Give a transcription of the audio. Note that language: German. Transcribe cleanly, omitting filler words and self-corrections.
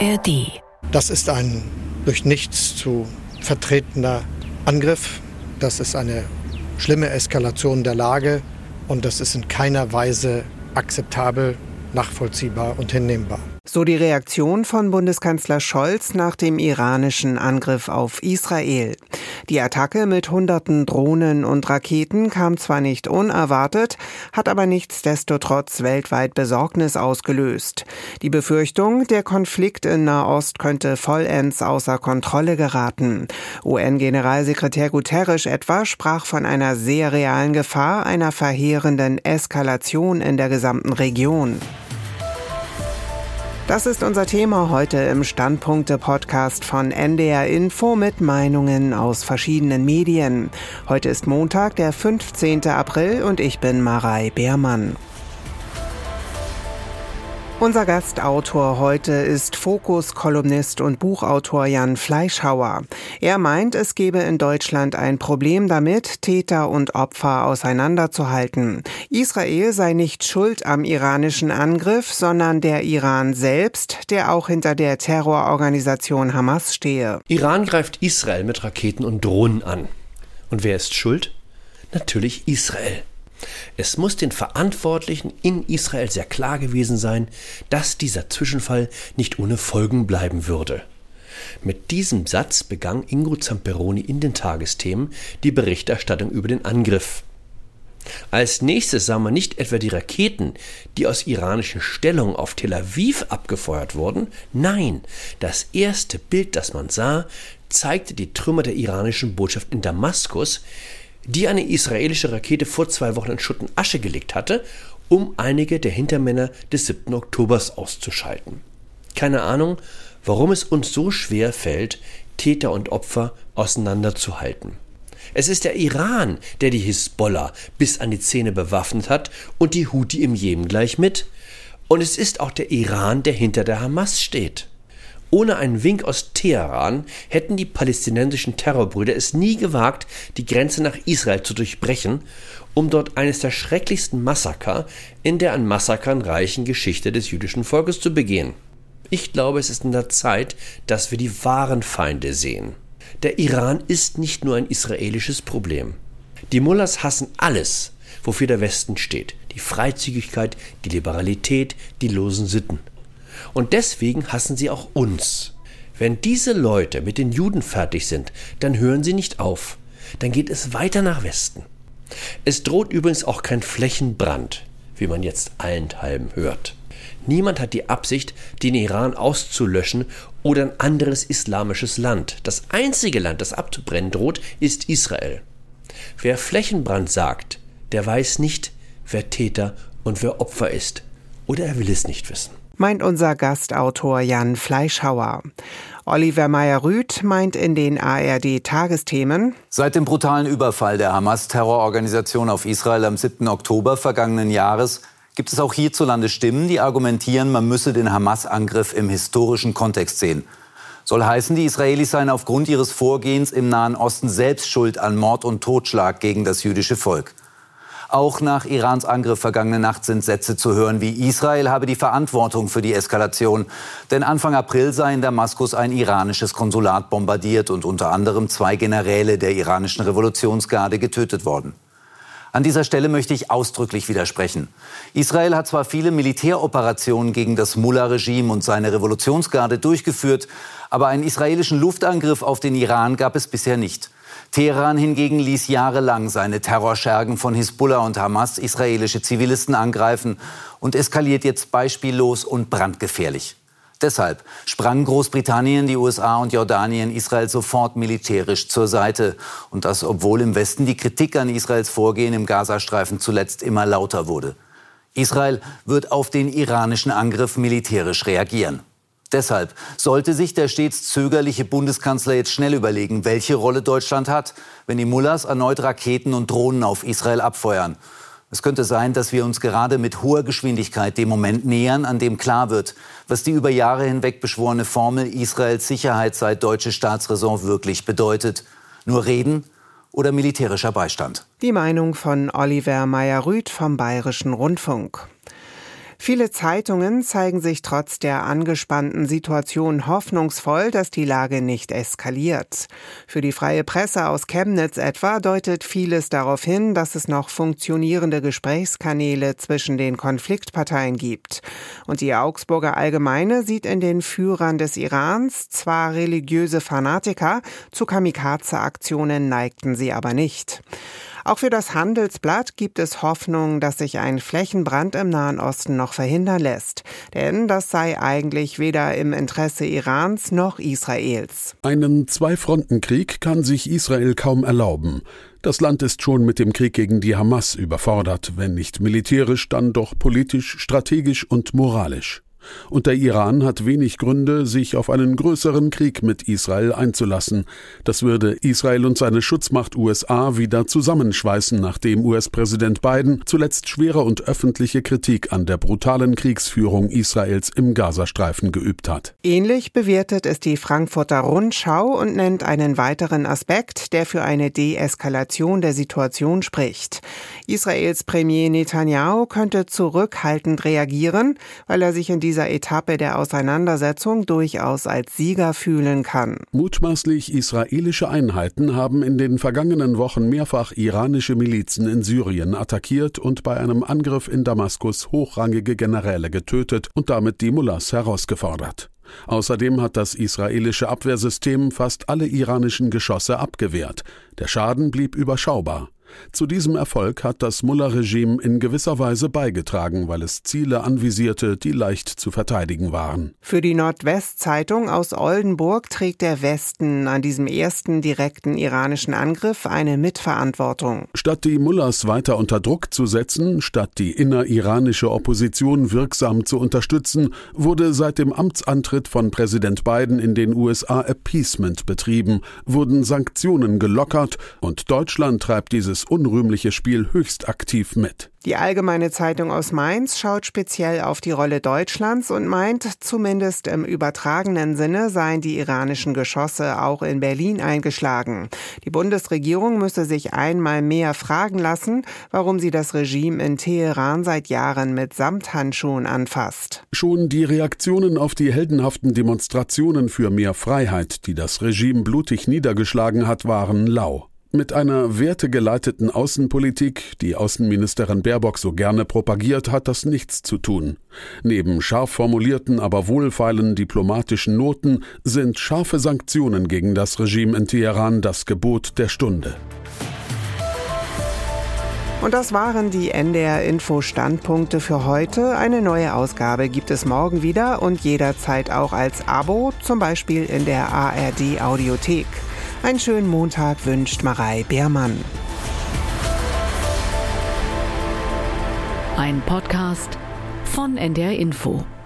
ARD. Das ist ein durch nichts zu vertretender Angriff. Das ist eine schlimme Eskalation der Lage und das ist in keiner Weise akzeptabel, nachvollziehbar und hinnehmbar. So die Reaktion von Bundeskanzler Scholz nach dem iranischen Angriff auf Israel. Die Attacke mit Hunderten Drohnen und Raketen kam zwar nicht unerwartet, hat aber nichtsdestotrotz weltweit Besorgnis ausgelöst. Die Befürchtung, der Konflikt in Nahost könnte vollends außer Kontrolle geraten. UN-Generalsekretär Guterres etwa sprach von einer sehr realen Gefahr einer verheerenden Eskalation in der gesamten Region. Das ist unser Thema heute im Standpunkte-Podcast von NDR Info mit Meinungen aus verschiedenen Medien. Heute ist Montag, der 15. April und ich bin Marei Beermann. Unser Gastautor heute ist Fokus-Kolumnist und Buchautor Jan Fleischhauer. Er meint, es gebe in Deutschland ein Problem damit, Täter und Opfer auseinanderzuhalten. Israel sei nicht schuld am iranischen Angriff, sondern der Iran selbst, der auch hinter der Terrororganisation Hamas stehe. Iran greift Israel mit Raketen und Drohnen an. Und wer ist schuld? Natürlich Israel. Es muss den Verantwortlichen in Israel sehr klar gewesen sein, dass dieser Zwischenfall nicht ohne Folgen bleiben würde. Mit diesem Satz begann Ingo Zamperoni in den Tagesthemen die Berichterstattung über den Angriff. Als nächstes sah man nicht etwa die Raketen, die aus iranischen Stellungen auf Tel Aviv abgefeuert wurden. Nein, das erste Bild, das man sah, zeigte die Trümmer der iranischen Botschaft in Damaskus, die eine israelische Rakete vor 2 Wochen in Schutt und Asche gelegt hatte, um einige der Hintermänner des 7. Oktobers auszuschalten. Keine Ahnung, warum es uns so schwer fällt, Täter und Opfer auseinanderzuhalten. Es ist der Iran, der die Hisbollah bis an die Zähne bewaffnet hat und die Houthi im Jemen gleich mit. Und es ist auch der Iran, der hinter der Hamas steht. Ohne einen Wink aus Teheran hätten die palästinensischen Terrorbrüder es nie gewagt, die Grenze nach Israel zu durchbrechen, um dort eines der schrecklichsten Massaker in der an Massakern reichen Geschichte des jüdischen Volkes zu begehen. Ich glaube, es ist an der Zeit, dass wir die wahren Feinde sehen. Der Iran ist nicht nur ein israelisches Problem. Die Mullahs hassen alles, wofür der Westen steht. Die Freizügigkeit, die Liberalität, die losen Sitten. Und deswegen hassen sie auch uns. Wenn diese Leute mit den Juden fertig sind, dann hören sie nicht auf. Dann geht es weiter nach Westen. Es droht übrigens auch kein Flächenbrand, wie man jetzt allenthalben hört. Niemand hat die Absicht, den Iran auszulöschen oder ein anderes islamisches Land. Das einzige Land, das abzubrennen droht, ist Israel. Wer Flächenbrand sagt, der weiß nicht, wer Täter und wer Opfer ist. Oder er will es nicht wissen. Meint unser Gastautor Jan Fleischhauer. Oliver Meyer-Rüth meint in den ARD-Tagesthemen: Seit dem brutalen Überfall der Hamas-Terrororganisation auf Israel am 7. Oktober vergangenen Jahres gibt es auch hierzulande Stimmen, die argumentieren, man müsse den Hamas-Angriff im historischen Kontext sehen. Soll heißen, die Israelis seien aufgrund ihres Vorgehens im Nahen Osten selbst schuld an Mord und Totschlag gegen das jüdische Volk. Auch nach Irans Angriff vergangene Nacht sind Sätze zu hören wie Israel habe die Verantwortung für die Eskalation. Denn Anfang April sei in Damaskus ein iranisches Konsulat bombardiert und unter anderem 2 Generäle der iranischen Revolutionsgarde getötet worden. An dieser Stelle möchte ich ausdrücklich widersprechen. Israel hat zwar viele Militäroperationen gegen das Mullah-Regime und seine Revolutionsgarde durchgeführt, aber einen israelischen Luftangriff auf den Iran gab es bisher nicht. Teheran hingegen ließ jahrelang seine Terrorschergen von Hisbollah und Hamas israelische Zivilisten angreifen und eskaliert jetzt beispiellos und brandgefährlich. Deshalb sprangen Großbritannien, die USA und Jordanien Israel sofort militärisch zur Seite. Und das, obwohl im Westen die Kritik an Israels Vorgehen im Gazastreifen zuletzt immer lauter wurde. Israel wird auf den iranischen Angriff militärisch reagieren. Deshalb sollte sich der stets zögerliche Bundeskanzler jetzt schnell überlegen, welche Rolle Deutschland hat, wenn die Mullahs erneut Raketen und Drohnen auf Israel abfeuern. Es könnte sein, dass wir uns gerade mit hoher Geschwindigkeit dem Moment nähern, an dem klar wird, was die über Jahre hinweg beschworene Formel Israels Sicherheit sei deutsche Staatsräson wirklich bedeutet. Nur Reden oder militärischer Beistand. Die Meinung von Oliver Meyer-Rüth vom Bayerischen Rundfunk. Viele Zeitungen zeigen sich trotz der angespannten Situation hoffnungsvoll, dass die Lage nicht eskaliert. Für die Freie Presse aus Chemnitz etwa deutet vieles darauf hin, dass es noch funktionierende Gesprächskanäle zwischen den Konfliktparteien gibt. Und die Augsburger Allgemeine sieht in den Führern des Irans zwar religiöse Fanatiker, zu Kamikaze-Aktionen neigten sie aber nicht. Auch für das Handelsblatt gibt es Hoffnung, dass sich ein Flächenbrand im Nahen Osten noch verhindern lässt. Denn das sei eigentlich weder im Interesse Irans noch Israels. Einen Zwei-Fronten-Krieg kann sich Israel kaum erlauben. Das Land ist schon mit dem Krieg gegen die Hamas überfordert, wenn nicht militärisch, dann doch politisch, strategisch und moralisch. Und der Iran hat wenig Gründe, sich auf einen größeren Krieg mit Israel einzulassen. Das würde Israel und seine Schutzmacht USA wieder zusammenschweißen, nachdem US-Präsident Biden zuletzt schwere und öffentliche Kritik an der brutalen Kriegsführung Israels im Gazastreifen geübt hat. Ähnlich bewertet es die Frankfurter Rundschau und nennt einen weiteren Aspekt, der für eine Deeskalation der Situation spricht. Israels Premier Netanyahu könnte zurückhaltend reagieren, weil er sich in dieser Etappe der Auseinandersetzung durchaus als Sieger fühlen kann. Mutmaßlich israelische Einheiten haben in den vergangenen Wochen mehrfach iranische Milizen in Syrien attackiert und bei einem Angriff in Damaskus hochrangige Generäle getötet und damit die Mullahs herausgefordert. Außerdem hat das israelische Abwehrsystem fast alle iranischen Geschosse abgewehrt. Der Schaden blieb überschaubar. Zu diesem Erfolg hat das Mullah-Regime in gewisser Weise beigetragen, weil es Ziele anvisierte, die leicht zu verteidigen waren. Für die Nordwest-Zeitung aus Oldenburg trägt der Westen an diesem ersten direkten iranischen Angriff eine Mitverantwortung. Statt die Mullahs weiter unter Druck zu setzen, statt die inneriranische Opposition wirksam zu unterstützen, wurde seit dem Amtsantritt von Präsident Biden in den USA Appeasement betrieben, wurden Sanktionen gelockert und Deutschland treibt dieses unrühmliche Spiel höchst aktiv mit. Die Allgemeine Zeitung aus Mainz schaut speziell auf die Rolle Deutschlands und meint, zumindest im übertragenen Sinne seien die iranischen Geschosse auch in Berlin eingeschlagen. Die Bundesregierung müsse sich einmal mehr fragen lassen, warum sie das Regime in Teheran seit Jahren mit Samthandschuhen anfasst. Schon die Reaktionen auf die heldenhaften Demonstrationen für mehr Freiheit, die das Regime blutig niedergeschlagen hat, waren lau. Mit einer wertegeleiteten Außenpolitik, die Außenministerin Baerbock so gerne propagiert, hat das nichts zu tun. Neben scharf formulierten, aber wohlfeilen diplomatischen Noten sind scharfe Sanktionen gegen das Regime in Teheran das Gebot der Stunde. Und das waren die NDR-Info-Standpunkte für heute. Eine neue Ausgabe gibt es morgen wieder und jederzeit auch als Abo, zum Beispiel in der ARD-Audiothek. Einen schönen Montag wünscht Marei Beermann. Ein Podcast von NDR Info.